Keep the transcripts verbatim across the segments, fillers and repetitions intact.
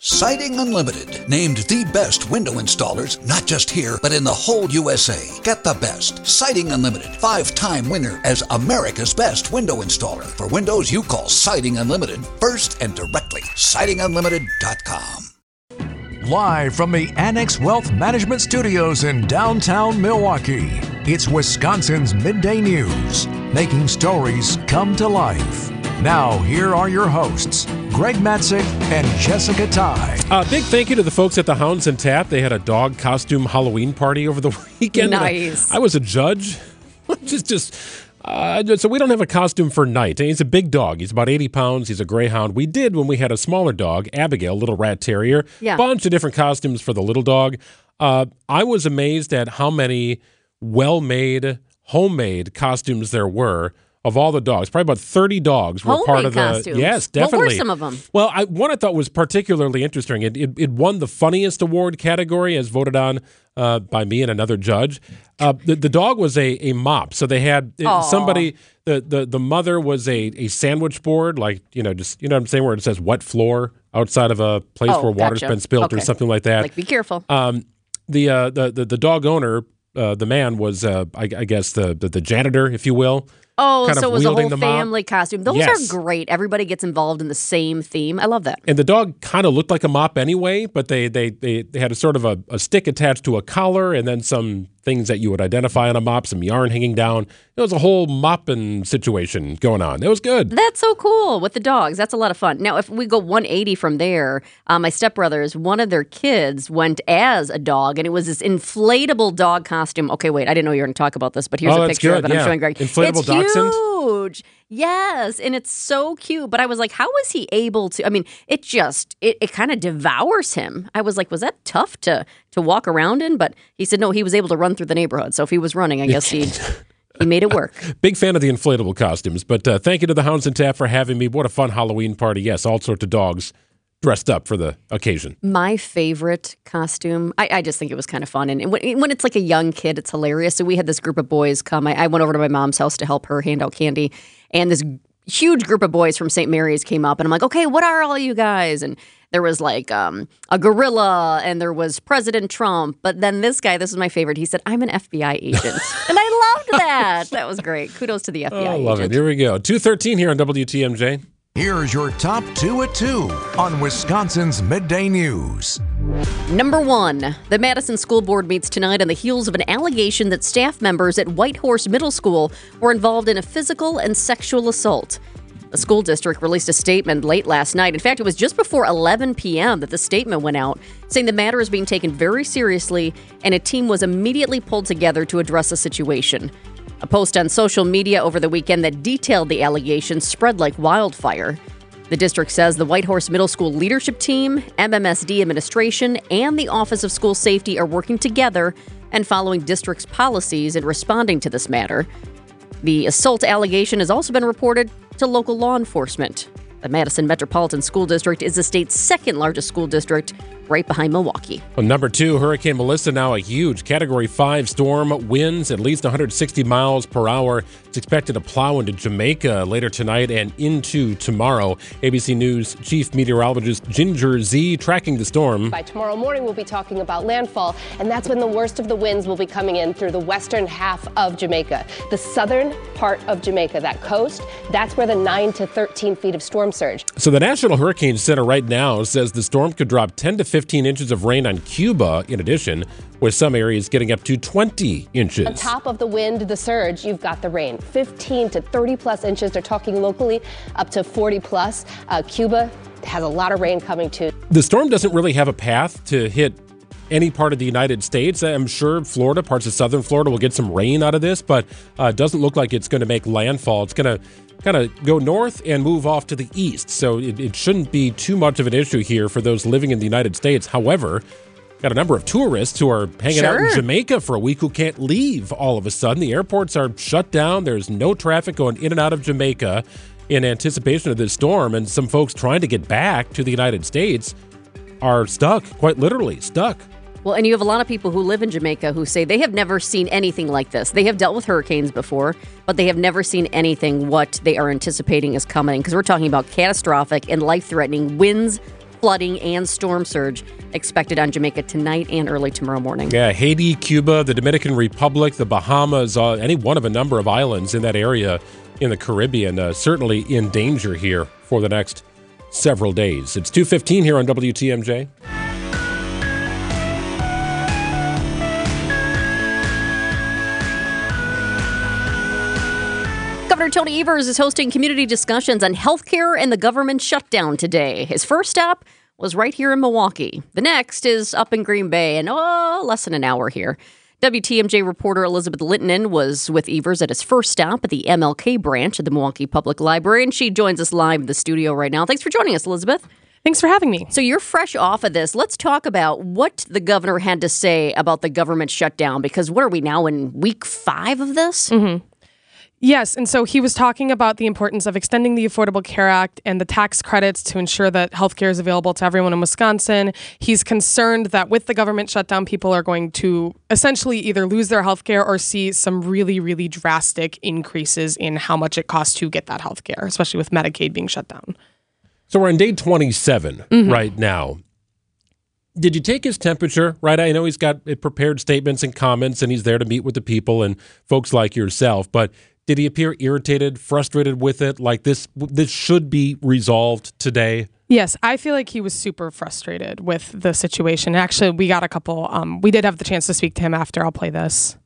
Siding Unlimited, named the best window installers, not just here, but in the whole U S A. Get the best. Siding Unlimited, five-time winner as America's best window installer. For windows you call Siding Unlimited first and directly. siding unlimited dot com. Live from the Annex Wealth Management Studios in downtown Milwaukee, it's Wisconsin's Midday News, making stories come to life. Now, here are your hosts, Greg Matzik and Jessica Ty. Uh, big thank you to the folks at the Hounds and Tap. They had a dog costume Halloween party over the weekend. Nice. I, I was a judge. just, just uh, so we don't have a costume for Knight. He's a big dog. He's about eighty pounds. He's a greyhound. We did when we had a smaller dog, Abigail, little rat terrier. Yeah. Bunch of different costumes for the little dog. Uh, I was amazed at how many well-made, homemade costumes there were. Of all the dogs, probably about thirty dogs were Homemade part of the. costumes. Yes, definitely. What were some of them? Well, I, one I thought was particularly interesting. It, it, it won the funniest award category, as voted on uh, by me and another judge. Uh, the, the dog was a, a mop, so they had uh, somebody. The, the the mother was a, a sandwich board, like you know, just you know what I'm saying, where it says wet floor outside of a place Oh, where water's gotcha. been spilled Okay. or something like that. Like, be careful. Um, the, uh, the the the dog owner, uh, the man was, uh, I, I guess, the, the the janitor, if you will. Oh, kind so of it was a wielding whole the mop. family costume. Those Yes. are great. Everybody gets involved in the same theme. I love that. And the dog kind of looked like a mop anyway, but they they they, they had a sort of a, a stick attached to a collar and then some things that you would identify on a mop, some yarn hanging down. It was a whole mopping situation going on. It was good. That's so cool with the dogs. That's a lot of fun. Now, if we go one eighty from there, uh, my stepbrothers, one of their kids went as a dog, and it was this inflatable dog costume. Okay, wait, I didn't know you were going to talk about this, but here's Oh, a that's picture good, that I'm yeah. showing Greg. Inflatable it's dachshund? huge. Yes, and it's so cute. But I was like, how was he able to? I mean, it just it, it kind of devours him. I was like, was that tough to to walk around in? But he said no, he was able to run through the neighborhood. So if he was running, I guess he he made it work. Big fan of the inflatable costumes, but uh, thank you to the Hounds and Tap for having me. What a fun Halloween party. Yes, all sorts of dogs dressed up for the occasion. My favorite costume, I, I just think it was kind of fun. And when, when it's like a young kid, it's hilarious. So we had this group of boys come. I, I went over to my mom's house to help her hand out candy. And this huge group of boys from Saint Mary's came up. And I'm like, okay, what are all you guys? And there was like um, a gorilla and there was President Trump. But then this guy, this is my favorite. He said, I'm an F B I agent. And I loved that. That was great. Kudos to the F B I Oh, I love agent. it. Here we go. two thirteen here on W T M J. Here's your top two at two on Wisconsin's Midday News. Number one, the Madison School Board meets tonight on the heels of an allegation that staff members at Whitehorse Middle School were involved in a physical and sexual assault. The school district released a statement late last night. In fact, it was just before eleven p.m. that the statement went out, saying the matter is being taken very seriously and a team was immediately pulled together to address the situation. A post on social media over the weekend that detailed the allegations spread like wildfire. The district says the Whitehorse Middle School leadership team, M M S D administration, and the Office of School Safety are working together and following district's policies in responding to this matter. The assault allegation has also been reported to local law enforcement. The Madison Metropolitan School District is the state's second largest school district, right behind Milwaukee. Well, number two, Hurricane Melissa, now a huge Category five storm, winds at least one hundred sixty miles per hour. It's expected to plow into Jamaica later tonight and into tomorrow. A B C News Chief Meteorologist Ginger Z tracking the storm. By tomorrow morning, we'll be talking about landfall, and that's when the worst of the winds will be coming in through the western half of Jamaica. The southern part of Jamaica, that coast, that's where the nine to thirteen feet of storm surge. So the National Hurricane Center right now says the storm could drop ten to fifteen inches of rain on Cuba in addition, with some areas getting up to twenty inches. On top of the wind, the surge, you've got the rain. fifteen to thirty plus inches. They're talking locally up to forty plus. Uh, Cuba has a lot of rain coming too. The storm doesn't really have a path to hit any part of the United States. I'm sure Florida, parts of southern Florida will get some rain out of this, but uh, it doesn't look like it's going to make landfall. It's going to kind of go north and move off to the east. So it, it shouldn't be too much of an issue here for those living in the United States. However, got a number of tourists who are hanging out in Sure. Jamaica for a week who can't leave all of a sudden. The airports are shut down. There's no traffic going in and out of Jamaica in anticipation of this storm. And some folks trying to get back to the United States are stuck, quite literally stuck. Well, and you have a lot of people who live in Jamaica who say they have never seen anything like this. They have dealt with hurricanes before, but they have never seen anything what they are anticipating is coming, because we're talking about catastrophic and life-threatening winds, flooding and storm surge expected on Jamaica tonight and early tomorrow morning. Yeah, Haiti, Cuba, the Dominican Republic, the Bahamas, uh, any one of a number of islands in that area in the Caribbean, uh, certainly in danger here for the next several days. It's two fifteen here on W T M J. Governor Tony Evers is hosting community discussions on healthcare and the government shutdown today. His first stop was right here in Milwaukee. The next is up in Green Bay, and oh, less than an hour here. W T M J reporter Elizabeth Lintonen was with Evers at his first stop at the M L K branch of the Milwaukee Public Library, and she joins us live in the studio right now. Thanks for joining us, Elizabeth. Thanks for having me. So you're fresh off of this. Let's talk about what the governor had to say about the government shutdown, because what are we now in week five of this? Mm-hmm. Yes, and so he was talking about the importance of extending the Affordable Care Act and the tax credits to ensure that healthcare is available to everyone in Wisconsin. He's concerned that with the government shutdown, people are going to essentially either lose their healthcare or see some really, really drastic increases in how much it costs to get that healthcare, especially with Medicaid being shut down. So we're on day twenty-seven mm-hmm. right now. Did you take his temperature? Right, I know he's got prepared statements and comments, and he's there to meet with the people and folks like yourself, but did he appear irritated, frustrated with it? Like this, this should be resolved today? Yes, I feel like he was super frustrated with the situation. Actually, we got a couple, um, we did have the chance to speak to him after. I'll play this.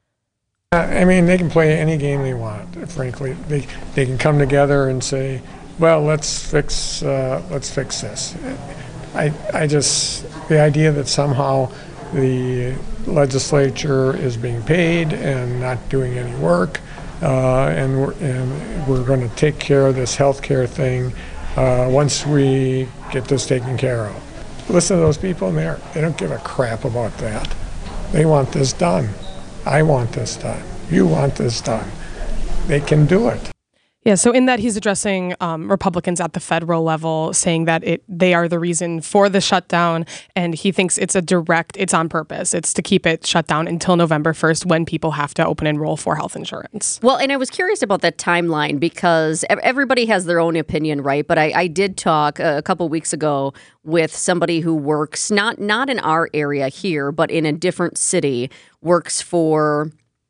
Uh, I mean, they can play any game they want, frankly. They they can come together and say, well, let's fix, uh, let's fix this. I, I just, the idea that somehow the legislature is being paid and not doing any work, Uh, and we're, and we're going to take care of this health care thing uh, once we get this taken care of. Listen to those people in there. They don't give a crap about that. They want this done. I want this done. You want this done. They can do it. Yeah, so in that he's addressing um, Republicans at the federal level, saying that it they are the reason for the shutdown, and he thinks it's a direct, it's on purpose. It's to keep it shut down until November first when people have to open enroll for health insurance. Well, and I was curious about that timeline because everybody has their own opinion, right? But I, I did talk a couple weeks ago with somebody who works, not, not in our area here, but in a different city, works for...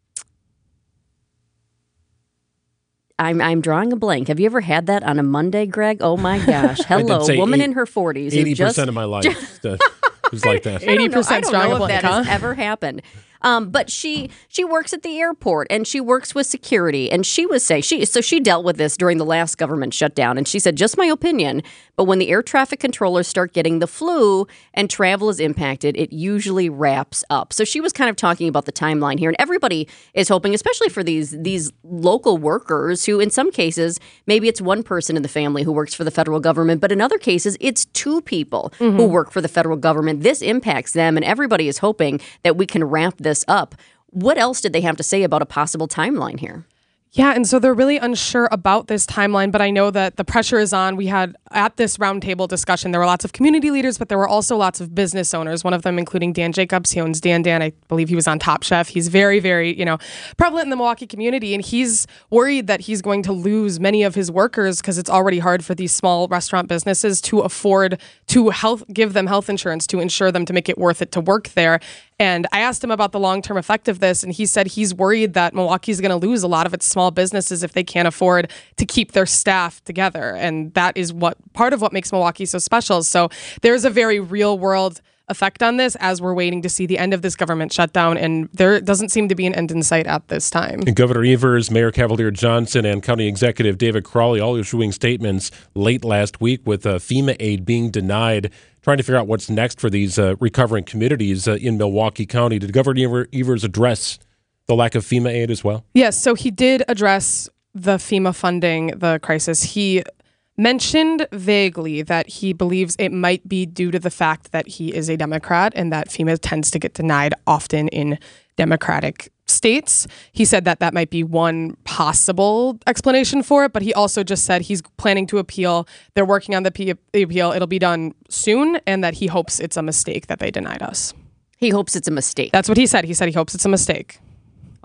I'm I'm drawing a blank. Have you ever had that on a Monday, Greg? Oh my gosh! Hello, woman eight, in her forties. Eighty percent of my life is like that. Eighty percent drawing a blank. I don't know if that huh? has ever happened. Um, but she she works at the airport and she works with security. And she was saying she so she dealt with this during the last government shutdown. And she said, just my opinion, but when the air traffic controllers start getting the flu and travel is impacted, it usually wraps up. So she was kind of talking about the timeline here. And everybody is hoping, especially for these these local workers who in some cases, maybe it's one person in the family who works for the federal government, but in other cases, it's two people mm-hmm. who work for the federal government. This impacts them, and everybody is hoping that we can wrap this up. What else did they have to say about a possible timeline here? Yeah, and so they're really unsure about this timeline, but I know that the pressure is on. We had at this roundtable discussion, there were lots of community leaders, but there were also lots of business owners, one of them including Dan Jacobs. He owns Dan Dan. I believe he was on Top Chef. He's very, very, you know, prevalent in the Milwaukee community, and he's worried that he's going to lose many of his workers because it's already hard for these small restaurant businesses to afford to health, give them health insurance to insure them to make it worth it to work there. And I asked him about the long-term effect of this, and he said he's worried that Milwaukee's going to lose a lot of its small businesses if they can't afford to keep their staff together. And that is what part of what makes Milwaukee so special. So there's a very real-world effect on this as we're waiting to see the end of this government shutdown, and there doesn't seem to be an end in sight at this time. And Governor Evers, Mayor Cavalier Johnson, and County Executive David Crowley all issuing statements late last week with uh, FEMA aid being denied, trying to figure out what's next for these uh, recovering communities uh, in Milwaukee County. Did Governor Evers address the lack of FEMA aid as well? Yes, so he did address the FEMA funding, the crisis. He mentioned vaguely that he believes it might be due to the fact that he is a Democrat and that FEMA tends to get denied often in Democratic states. He said that that might be one possible explanation for it, but he also just said he's planning to appeal. They're working on the p- appeal. It'll be done soon, and that he hopes it's a mistake that they denied us. He hopes it's a mistake. That's what he said. He said he hopes it's a mistake.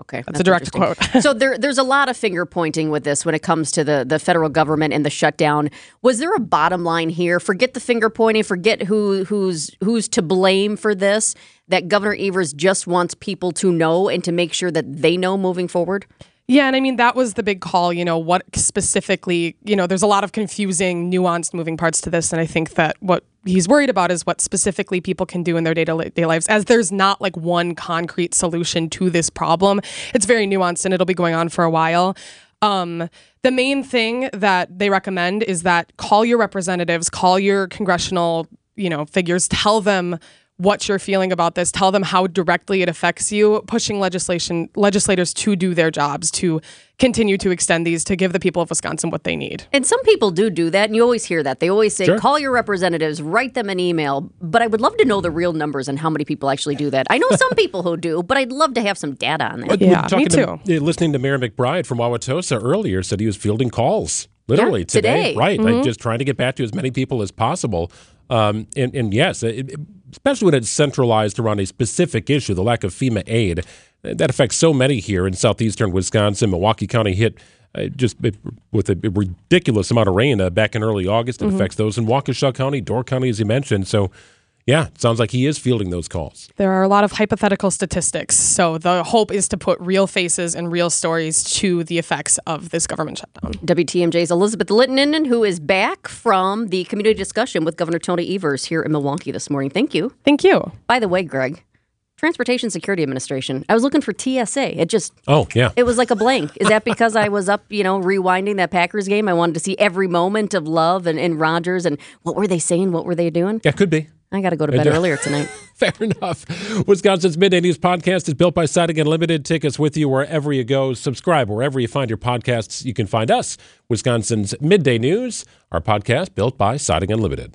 Okay, that's, that's a direct quote. So there, there's a lot of finger pointing with this when it comes to the, the federal government and the shutdown. Was there a bottom line here? Forget the finger pointing. Forget who who's who's to blame for this. That Governor Evers just wants people to know and to make sure that they know moving forward. Yeah, and I mean, that was the big call, you know, what specifically, you know, there's a lot of confusing, nuanced moving parts to this. And I think that what he's worried about is what specifically people can do in their day-to-day lives, as there's not like one concrete solution to this problem. It's very nuanced and it'll be going on for a while. Um, the main thing that they recommend is that call your representatives, call your congressional, you know, figures, tell them what you're feeling about this, tell them how directly it affects you, pushing legislation legislators to do their jobs, to continue to extend these, to give the people of Wisconsin what they need. And some people do do that, and you always hear that. They always say, sure. Call your representatives, write them an email. But I would love to know the real numbers and how many people actually do that. I know some people who do, but I'd love to have some data on that. Yeah, me to, too. Listening to Mayor McBride from Wauwatosa earlier said he was fielding calls, literally, yeah, today. today. Right, Mm-hmm. like just trying to get back to as many people as possible. Um, and, and yes, it, especially when it's centralized around a specific issue, the lack of FEMA aid, that affects so many here in southeastern Wisconsin. Milwaukee County hit uh, just with a ridiculous amount of rain uh, back in early August. It mm-hmm. affects those in Waukesha County, Door County, as you mentioned. So, yeah, it sounds like he is fielding those calls. There are a lot of hypothetical statistics. So the hope is to put real faces and real stories to the effects of this government shutdown. W T M J's Elizabeth Littonen, who is back from the community discussion with Governor Tony Evers here in Milwaukee this morning. Thank you. Thank you. By the way, Greg, Transportation Security Administration, I was looking for T S A. It just, oh, yeah. It was like a blank. Is that because I was up, you know, rewinding that Packers game? I wanted to see every moment of Love and, and Rodgers and what were they saying? What were they doing? Yeah, could be. I got to go to bed earlier tonight. Fair enough. Wisconsin's Midday News Podcast is built by Siding Unlimited. Take us with you wherever you go. Subscribe wherever you find your podcasts. You can find us, Wisconsin's Midday News, our podcast built by Siding Unlimited.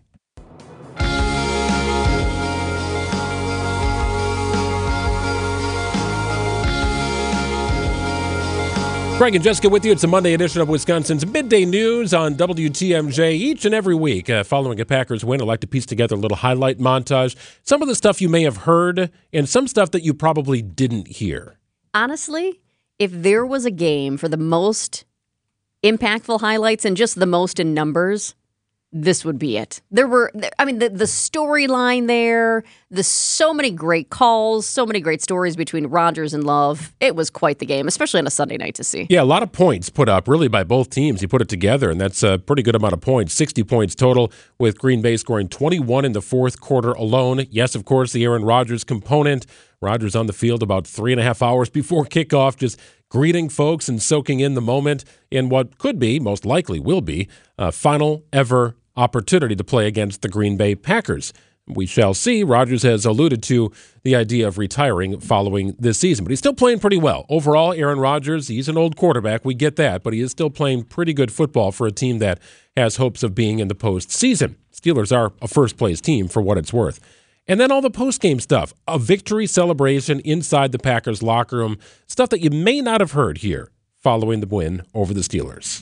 Greg and Jessica with you. It's a Monday edition of Wisconsin's Midday News on W T M J each and every week. Uh, following a Packers win, I like to piece together a little highlight montage. Some of the stuff you may have heard and some stuff that you probably didn't hear. Honestly, if there was a game for the most impactful highlights and just the most in numbers, this would be it. There were, I mean, the, the storyline there, the so many great calls, so many great stories between Rodgers and Love. It was quite the game, especially on a Sunday night to see. Yeah, a lot of points put up, really, by both teams. You put it together, and that's a pretty good amount of points. sixty points total, with Green Bay scoring twenty-one in the fourth quarter alone. Yes, of course, the Aaron Rodgers component. Rodgers on the field about three and a half hours before kickoff, just greeting folks and soaking in the moment in what could be, most likely will be, a final ever opportunity to play against the Green Bay Packers. We shall see. Rodgers has alluded to the idea of retiring following this season, but he's still playing pretty well. Overall, Aaron Rodgers, he's an old quarterback. We get that, but he is still playing pretty good football for a team that has hopes of being in the postseason. Steelers are a first-place team for what it's worth. And then all the post-game stuff, a victory celebration inside the Packers locker room, stuff that you may not have heard here following the win over the Steelers.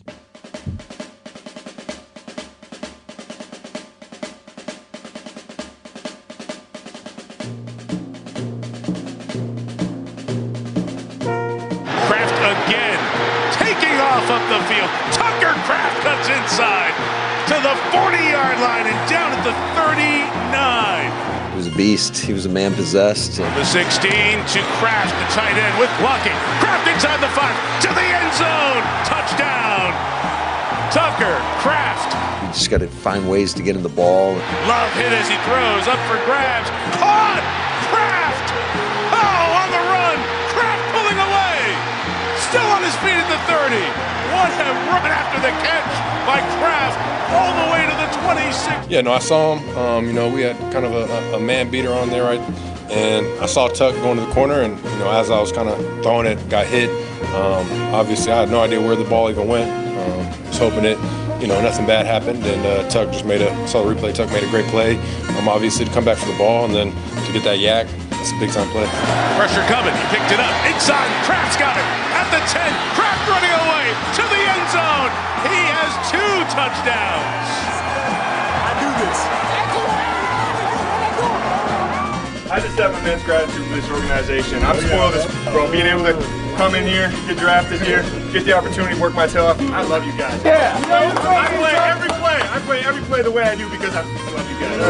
Kraft again, taking off up the field. Tucker Kraft cuts inside to the forty-yard line and down at the thirty-nine. He was a beast. He was a man possessed. The sixteen to Kraft, the tight end with blocking. Kraft inside the five to the end zone. Touchdown. Tucker Kraft. You just got to find ways to get in the ball. Love hit as he throws up for grabs. Caught. Kraft. Oh, on the run. Kraft pulling away. Still on his feet at the thirty. What a run after the catch by Kraft. All the way to the twenty-six. Yeah, no, I saw him. Um, you know, we had kind of a, a man beater on there, right? And I saw Tuck going to the corner, and, you know, as I was kind of throwing it, got hit. Um, obviously, I had no idea where the ball even went. Um, was hoping it, you know, nothing bad happened, and uh, Tuck just made a, saw the replay, Tuck made a great play. Um, obviously, to come back for the ball, and then to get that yak, it's a big-time play. Pressure coming, he picked it up, inside, Kraft's got it, at the ten, Kraft running away to the end zone. He has two touchdowns. I do this. I just have immense gratitude for this organization. I'm spoiled as bro, being able to come in here, get drafted here, get the opportunity to work my tail off. I love you guys. Yeah. I play every play. I play every play the way I do because I love you guys.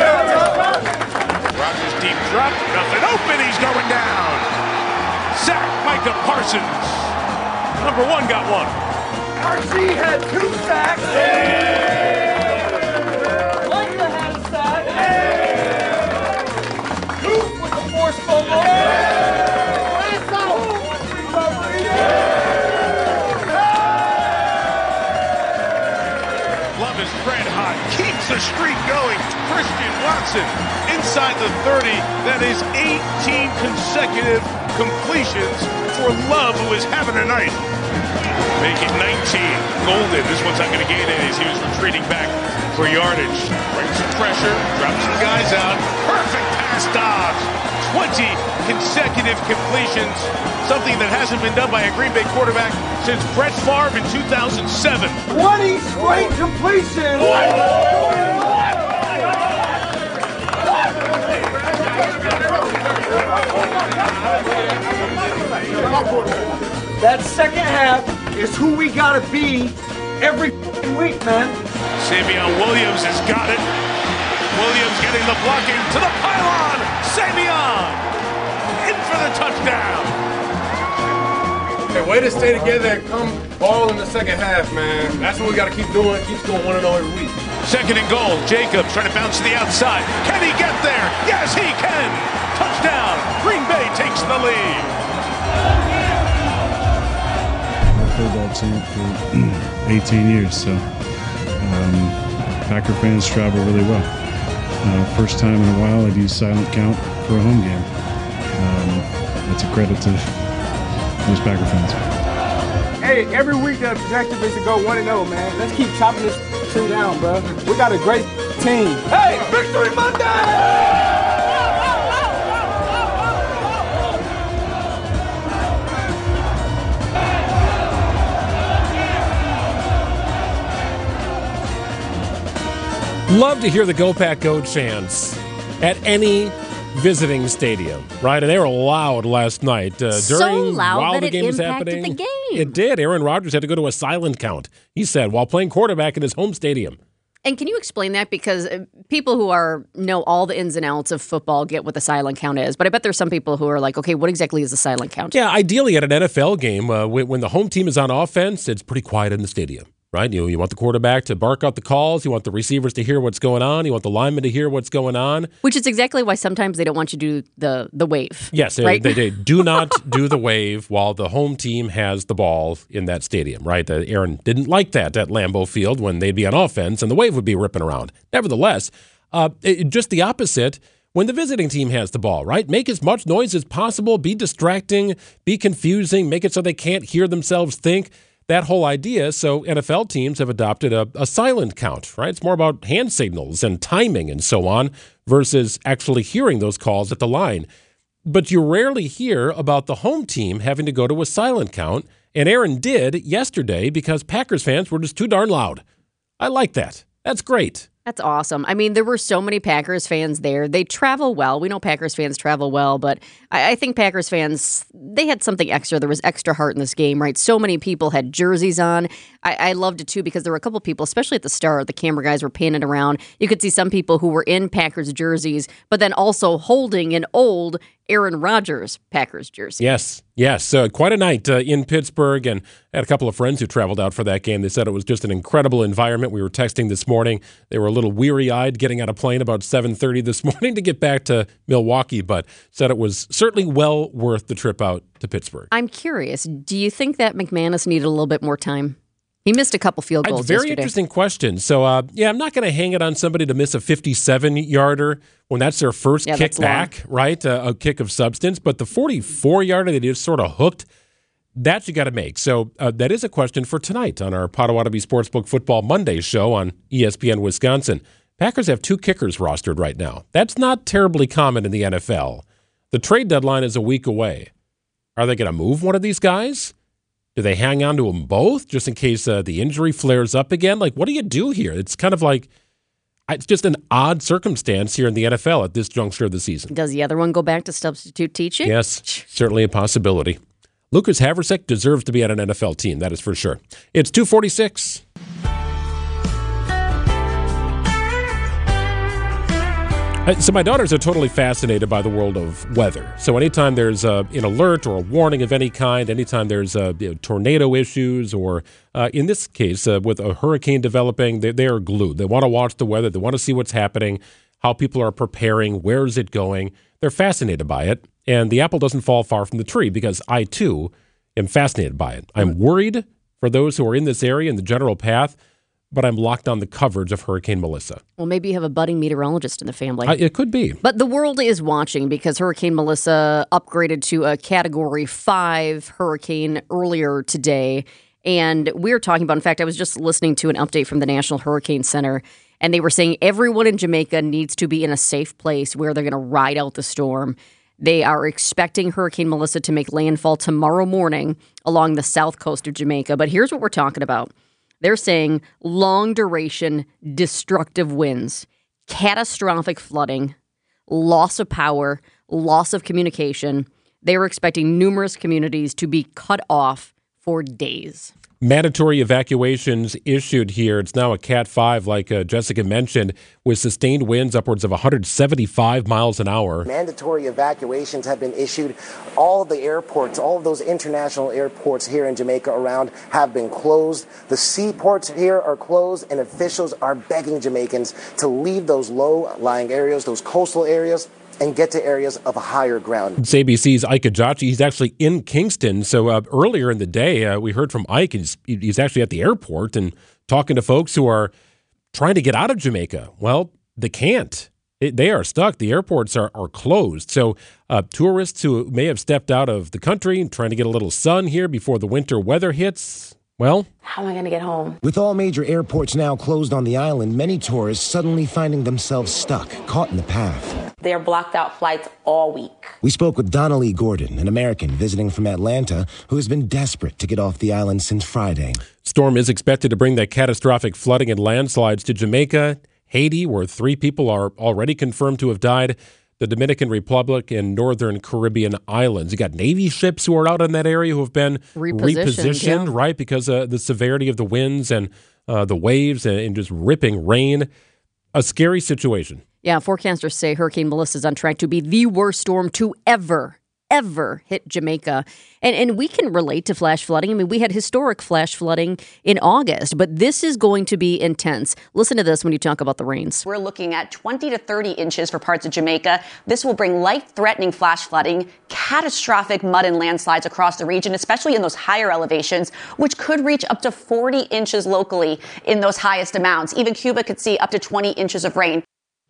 Rodgers deep drop, nothing open, he's going down. Sack, Micah Parsons. Number one got one. R G had two sacks. Micah had a sack. Luke with the forced fumble. Love is red hot, keeps the streak going. Christian Watson inside the thirty. That is eighteen consecutive completions for Love, who is having a night. Make it nineteen. Golden, this one's not going to gain any as he was retreating back for yardage. Brings some pressure, drops some guys out. Perfect pass dodge. twenty consecutive completions, something that hasn't been done by a Green Bay quarterback since Brett Favre in two thousand seven. twenty straight completions. That second half is who we gotta be every week, man. Savion Williams has got it. Williams getting the blocking to the pylon. Savion in for the touchdown. Hey, way to stay together and come ball in the second half, man. That's what we got to keep doing. Keep going one and oh every week. Second and goal. Jacobs trying to bounce to the outside. Can he get there? Yes, he can. Touchdown. Green Bay takes the lead. I've played that team for eighteen years, so um, Packer fans travel really well. Uh, first time in a while I've used silent count for a home game. Um, that's a credit to those Packer fans. Hey, every week the objective is to go one and oh, man. Let's keep chopping this thing down, bro. We got a great team. Hey, Victory Monday! Love to hear the Go Pack Go chants at any visiting stadium, right? And they were loud last night uh, So during loud while that the it game was impacted happening. the game. It did. Aaron Rodgers had to go to a silent count, he said, while playing quarterback in his home stadium. And can you explain that? Because uh, people who are know all the ins and outs of football get what the silent count is. But I bet there's some people who are like, okay, what exactly is the silent count? Yeah, ideally at an N F L game, uh, when, when the home team is on offense, it's pretty quiet in the stadium. Right? You, you want the quarterback to bark out the calls. You want the receivers to hear what's going on. You want the linemen to hear what's going on. Which is exactly why sometimes they don't want you to do the, the wave. Yes, they, right? they, they do not do the wave while the home team has the ball in that stadium, right? Uh, Aaron didn't like that at Lambeau Field when they'd be on offense and the wave would be ripping around. Nevertheless, uh, it, just the opposite when the visiting team has the ball, right? Make as much noise as possible, be distracting, be confusing, make it so they can't hear themselves think. That whole idea, so N F L teams have adopted a, a silent count, right? It's more about hand signals and timing and so on versus actually hearing those calls at the line. But you rarely hear about the home team having to go to a silent count, and Aaron did yesterday because Packers fans were just too darn loud. I like that. That's great. That's awesome. I mean, there were so many Packers fans there. They travel well. We know Packers fans travel well, but I, I think Packers fans, they had something extra. There was extra heart in this game, right? So many people had jerseys on. I, I loved it, too, because there were a couple people, especially at the start, the camera guys were panning around. You could see some people who were in Packers jerseys, but then also holding an old Aaron Rodgers Packers jersey. Yes, yes. Uh, quite a night uh, in Pittsburgh, and I had a couple of friends who traveled out for that game. They said it was just an incredible environment. We were texting this morning. They were a little weary-eyed getting on a plane about seven thirty this morning to get back to Milwaukee, but said it was certainly well worth the trip out to Pittsburgh. I'm curious, do you think that McManus needed a little bit more time? He missed a couple field goals It's a very yesterday. interesting question. So, uh, yeah, I'm not going to hang it on somebody to miss a fifty-seven-yarder when that's their first Yeah, kick that's long. back, right? Uh, a kick of substance. But the forty-four-yarder that is sort of hooked, that you got to make. So uh, that is a question for tonight on our Potawatomi Sportsbook Football Monday show on E S P N Wisconsin. Packers have two kickers rostered right now. That's not terribly common in the N F L. The trade deadline is a week away. Are they going to move one of these guys? Do they hang on to them both just in case uh, the injury flares up again? Like, what do you do here? It's kind of like, it's just an odd circumstance here in the N F L at this juncture of the season. Does the other one go back to substitute teaching? Yes, certainly a possibility. Lucas Havrisek deserves to be on an N F L team, that is for sure. It's two forty-six. So my daughters are totally fascinated by the world of weather. So anytime there's a, an alert or a warning of any kind, anytime there's a, you know, tornado issues, or uh, in this case, uh, with a hurricane developing, they, they are glued. They want to watch the weather. They want to see what's happening, how people are preparing, where is it going. They're fascinated by it. And the apple doesn't fall far from the tree, because I, too, am fascinated by it. I'm worried for those who are in this area in the general path, but I'm locked on the coverage of Hurricane Melissa. Well, maybe you have a budding meteorologist in the family. Uh, it could be. But the world is watching, because Hurricane Melissa upgraded to a Category five hurricane earlier today. And we're talking about, in fact, I was just listening to an update from the National Hurricane Center, and they were saying everyone in Jamaica needs to be in a safe place where they're going to ride out the storm. They are expecting Hurricane Melissa to make landfall tomorrow morning along the south coast of Jamaica. But here's what we're talking about. They're saying long-duration, destructive winds, catastrophic flooding, loss of power, loss of communication. They were expecting numerous communities to be cut off for days. Mandatory evacuations issued here. It's now a Cat five, like uh, Jessica mentioned, with sustained winds upwards of one hundred seventy-five miles an hour. Mandatory evacuations have been issued. All of the airports, all of those international airports here in Jamaica around have been closed. The seaports here are closed, and officials are begging Jamaicans to leave those low-lying areas, those coastal areas, and get to areas of higher ground. It's A B C's Ike Ajachi. He's actually in Kingston. So uh, earlier in the day, uh, we heard from Ike. He's, he's actually at the airport and talking to folks who are trying to get out of Jamaica. Well, they can't. It, they are stuck. The airports are, are closed. So uh, tourists who may have stepped out of the country and trying to get a little sun here before the winter weather hits, well, how am I going to get home? With all major airports now closed on the island, many tourists suddenly finding themselves stuck, caught in the path. They are blocked out flights all week. We spoke with Donnelly Gordon, an American visiting from Atlanta, who has been desperate to get off the island since Friday. Storm is expected to bring that catastrophic flooding and landslides to Jamaica, Haiti, where three people are already confirmed to have died, the Dominican Republic, and Northern Caribbean islands. You got Navy ships who are out in that area who have been repositioned, repositioned yeah. right, because of the severity of the winds and uh, the waves and, and just ripping rain. A scary situation. Yeah, forecasters say Hurricane Melissa is on track to be the worst storm to ever, ever hit Jamaica. And and we can relate to flash flooding. I mean, we had historic flash flooding in August, but this is going to be intense. Listen to this when you talk about the rains. We're looking at twenty to thirty inches for parts of Jamaica. This will bring life-threatening flash flooding, catastrophic mud and landslides across the region, especially in those higher elevations, which could reach up to forty inches locally in those highest amounts. Even Cuba could see up to twenty inches of rain.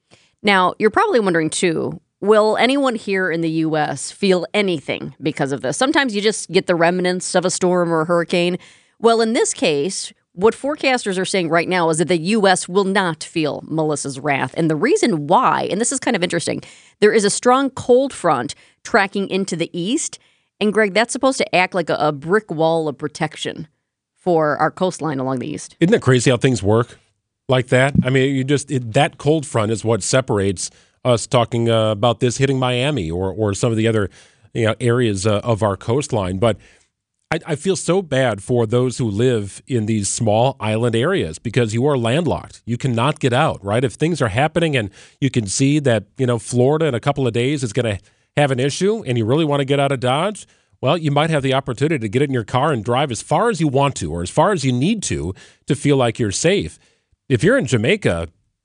Now, you're probably wondering, too, will anyone here in the U S feel anything because of this? Sometimes you just get the remnants of a storm or a hurricane. Well, in this case, what forecasters are saying right now is that the U S will not feel Melissa's wrath. And the reason why, and this is kind of interesting, there is a strong cold front tracking into the east. And, Greg, that's supposed to act like a, a brick wall of protection for our coastline along the east. Isn't it crazy how things work like that? I mean, you just it, that cold front is what separates us talking uh, about this hitting Miami or or some of the other you know areas uh, of our coastline. But I, I feel so bad for those who live in these small island areas, because you are landlocked. You cannot get out, right? If things are happening and you can see that you know Florida in a couple of days is going to have an issue, and you really want to get out of Dodge, well, you might have the opportunity to get in your car and drive as far as you want to, or as far as you need to, to feel like you're safe. If you're in Jamaica,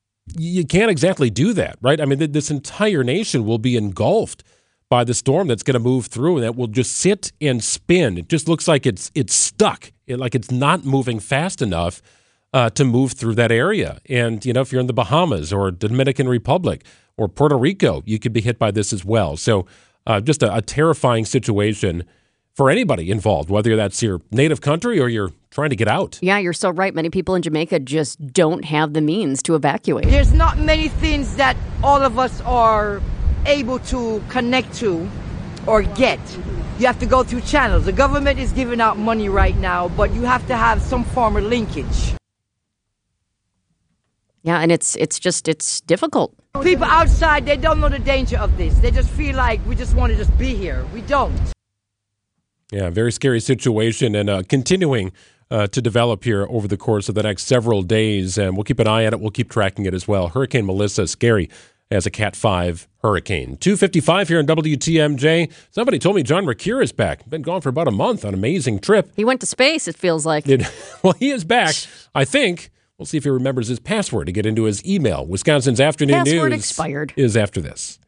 you can't exactly do that, right? I mean, th- this entire nation will be engulfed by the storm that's going to move through, and that will just sit and spin. It just looks like it's it's stuck, it, like it's not moving fast enough uh, to move through that area. And, you know, if you're in the Bahamas or the Dominican Republic or Puerto Rico, you could be hit by this as well. So uh, just a, a terrifying situation for anybody involved, whether that's your native country or you're trying to get out. Yeah, you're so right. Many people in Jamaica just don't have the means to evacuate. There's not many things that all of us are able to connect to or get. You have to go through channels. The government is giving out money right now, but you have to have some form of linkage. Yeah, and it's it's just, it's difficult. People outside, they don't know the danger of this. They just feel like we just want to just be here. We don't. Yeah, very scary situation and uh, continuing uh, to develop here over the course of the next several days. And we'll keep an eye on it. We'll keep tracking it as well. Hurricane Melissa, scary as a Cat five hurricane. two fifty-five here on W T M J. Somebody told me John Mercure is back. Been gone for about a month on an amazing trip. He went to space, it feels like. It, well, he is back, I think. We'll see if he remembers his password to get into his email. Wisconsin's Afternoon Password News expired. is after this.